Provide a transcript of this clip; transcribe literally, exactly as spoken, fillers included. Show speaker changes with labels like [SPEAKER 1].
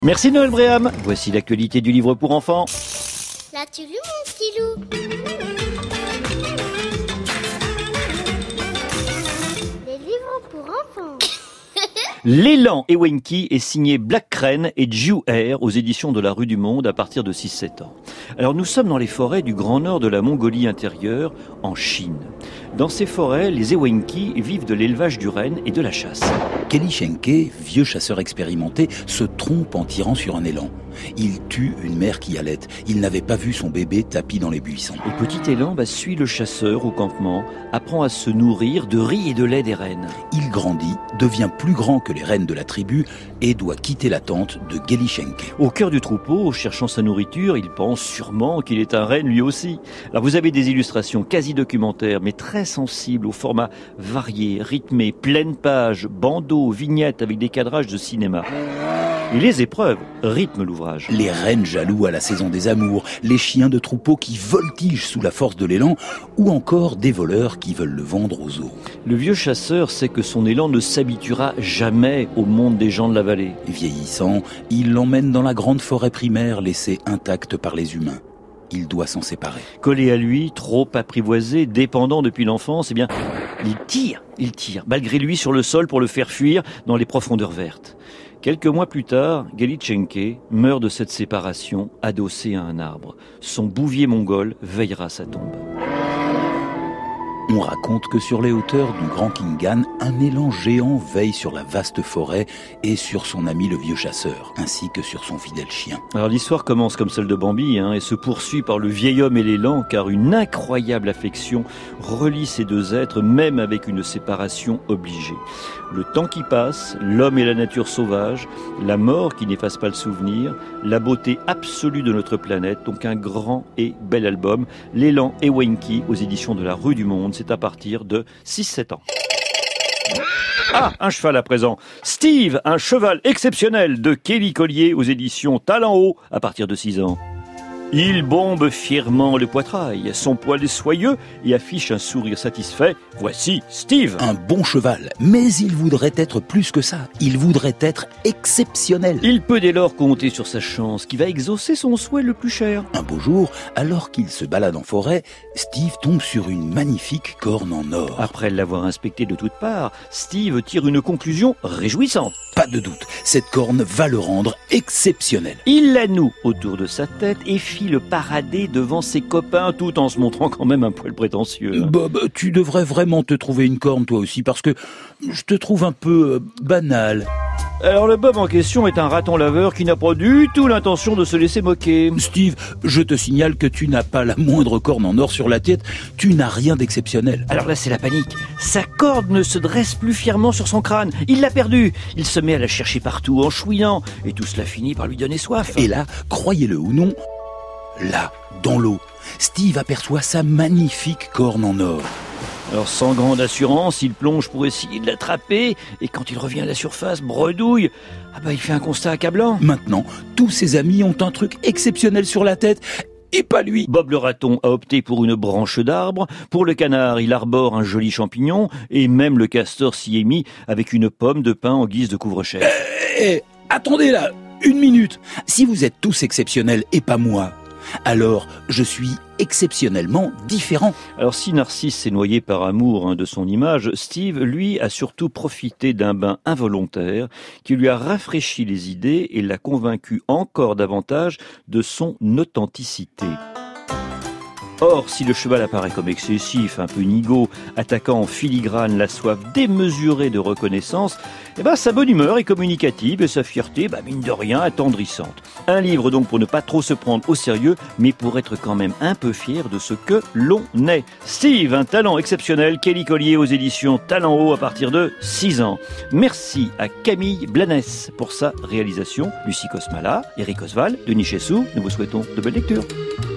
[SPEAKER 1] Merci Noël Bréham. Voici l'actualité du livre pour enfants.
[SPEAKER 2] Là tu lu mon petit loup. Les livres pour enfants.
[SPEAKER 1] L'élan Ewenki est signé Black Crane et Jiu Air aux éditions de la Rue du Monde à partir de six sept ans. Alors nous sommes dans les forêts du grand nord de la Mongolie intérieure, en Chine. Dans ces forêts, les Ewenki vivent de l'élevage du renne et de la chasse.
[SPEAKER 3] Kelly Schenke, vieux chasseur expérimenté, se trompe en tirant sur un élan. Il tue une mère qui allait. Il n'avait pas vu son bébé tapi dans les buissons.
[SPEAKER 1] Le petit élan bah, suit le chasseur au campement, apprend à se nourrir de riz et de lait des rennes.
[SPEAKER 3] Il grandit, devient plus grand que les rennes de la tribu et doit quitter la tente de Kelly Schenke.
[SPEAKER 1] Au cœur du troupeau, cherchant sa nourriture, il pense sûrement qu'il est un renne lui aussi. Alors vous avez des illustrations quasi documentaires, mais très sensibles, au format varié, rythmé, pleine page, bandeaux, vignettes avec des cadrages de cinéma. Et les épreuves rythment l'ouvrage.
[SPEAKER 3] Les rennes jaloux à la saison des amours, les chiens de troupeau qui voltigent sous la force de l'élan, ou encore des voleurs qui veulent le vendre aux zoos.
[SPEAKER 1] Le vieux chasseur sait que son élan ne s'habituera jamais au monde des gens de la vallée.
[SPEAKER 3] Vieillissant, il l'emmène dans la grande forêt primaire laissée intacte par les humains. Il doit s'en séparer.
[SPEAKER 1] Collé à lui, trop apprivoisé, dépendant depuis l'enfance, eh bien, il tire, il tire, malgré lui sur le sol pour le faire fuir dans les profondeurs vertes. Quelques mois plus tard, Kelly Schenke meurt de cette séparation, adossé à un arbre. Son bouvier mongol veillera sa tombe.
[SPEAKER 3] On raconte que sur les hauteurs du Grand Khingan, un élan géant veille sur la vaste forêt et sur son ami le vieux chasseur, ainsi que sur son fidèle chien.
[SPEAKER 1] Alors l'histoire commence comme celle de Bambi hein, et se poursuit par le vieil homme et l'élan, car une incroyable affection relie ces deux êtres, même avec une séparation obligée. Le temps qui passe, l'homme et la nature sauvage, la mort qui n'efface pas le souvenir, la beauté absolue de notre planète, donc un grand et bel album, l'élan Ewenki aux éditions de la Rue du Monde. C'est à partir de six sept ans. Ah, un cheval à présent. Steve, un cheval exceptionnel de Kelly Collier aux éditions Talent Haut à partir de six ans. Il bombe fièrement le poitrail, son poil est soyeux et affiche un sourire satisfait. Voici Steve.
[SPEAKER 3] Un bon cheval, mais il voudrait être plus que ça. Il voudrait être exceptionnel.
[SPEAKER 1] Il peut dès lors compter sur sa chance qui va exaucer son souhait le plus cher.
[SPEAKER 3] Un beau jour, alors qu'il se balade en forêt, Steve tombe sur une magnifique corne en or.
[SPEAKER 1] Après l'avoir inspectée de toutes parts, Steve tire une conclusion réjouissante.
[SPEAKER 3] Pas de doute, cette corne va le rendre exceptionnel.
[SPEAKER 1] Il la noue autour de sa tête et le parader devant ses copains tout en se montrant quand même un poil prétentieux.
[SPEAKER 3] Bob, tu devrais vraiment te trouver une corne toi aussi parce que je te trouve un peu euh, banal.
[SPEAKER 1] Alors le Bob en question est un raton laveur qui n'a pas du tout l'intention de se laisser moquer.
[SPEAKER 3] Steve, je te signale que tu n'as pas la moindre corne en or sur la tête, tu n'as rien d'exceptionnel.
[SPEAKER 1] Alors là c'est la panique, sa corde ne se dresse plus fièrement sur son crâne, il l'a perdue. Il se met à la chercher partout en chouinant et tout cela finit par lui donner soif.
[SPEAKER 3] Et là, croyez-le ou non, là, dans l'eau, Steve aperçoit sa magnifique corne en or.
[SPEAKER 1] Alors sans grande assurance, il plonge pour essayer de l'attraper et quand il revient à la surface, bredouille, ah bah il fait un constat accablant.
[SPEAKER 3] Maintenant, tous ses amis ont un truc exceptionnel sur la tête et pas lui.
[SPEAKER 1] Bob le raton a opté pour une branche d'arbre, pour le canard il arbore un joli champignon et même le castor s'y est mis avec une pomme de pin en guise de couvre-chef.
[SPEAKER 3] Eh, eh, attendez là, une minute. Si vous êtes tous exceptionnels et pas moi, alors je suis exceptionnellement différent.
[SPEAKER 1] Alors si Narcisse s'est noyé par amour hein, de son image, Steve, lui, a surtout profité d'un bain involontaire qui lui a rafraîchi les idées et l'a convaincu encore davantage de son authenticité. Or, si le cheval apparaît comme excessif, un peu nigaud, attaquant en filigrane la soif démesurée de reconnaissance, eh ben, sa bonne humeur est communicative et sa fierté, bah, mine de rien, attendrissante. Un livre donc pour ne pas trop se prendre au sérieux, mais pour être quand même un peu fier de ce que l'on est. Steve, un talent exceptionnel, Kelly Collier aux éditions Talent Haut à partir de six ans. Merci à Camille Blanès pour sa réalisation, Lucie Cosmala, Eric Oswald, Denis Chessou, nous vous souhaitons de belles lectures.